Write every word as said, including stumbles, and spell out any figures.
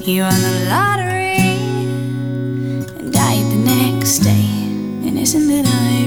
He won the lottery and died the next day. And isn't it ironic?